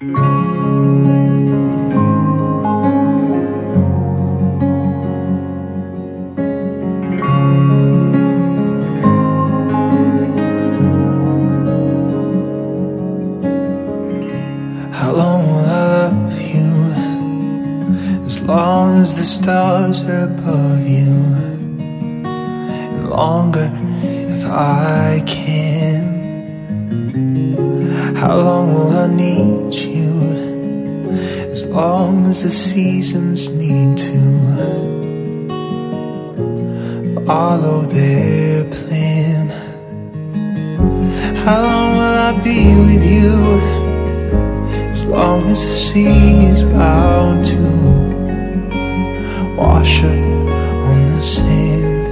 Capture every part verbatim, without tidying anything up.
How long will I love you? As long as the stars are above you, and longer if I can. How long will I need you? As long as the seasons need to follow their plan. How long will I be with you? As long as the sea is bound to wash up on the sand.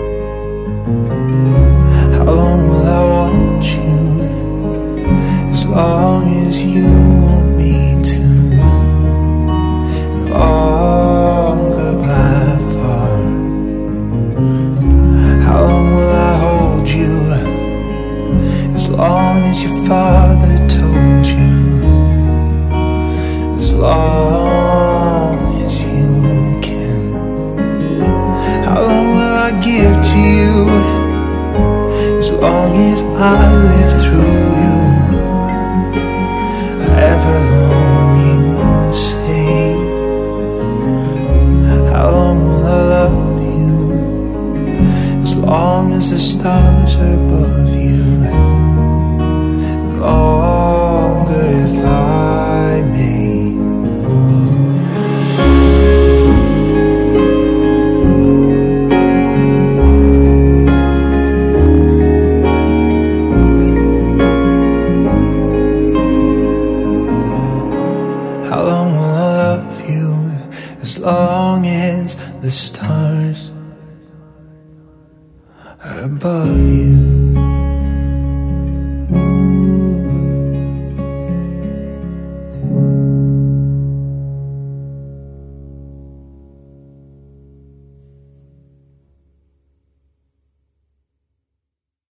How long will I want you? As long as you want me to. Longer by far. How long will I hold you? As long as your father told you. As long as you can. How long will I give to you? As long as I live through you. However long you say. How long will I love you? As long as the stars are above you. Longer if I may. How long will I love you? As long as the stars are above you.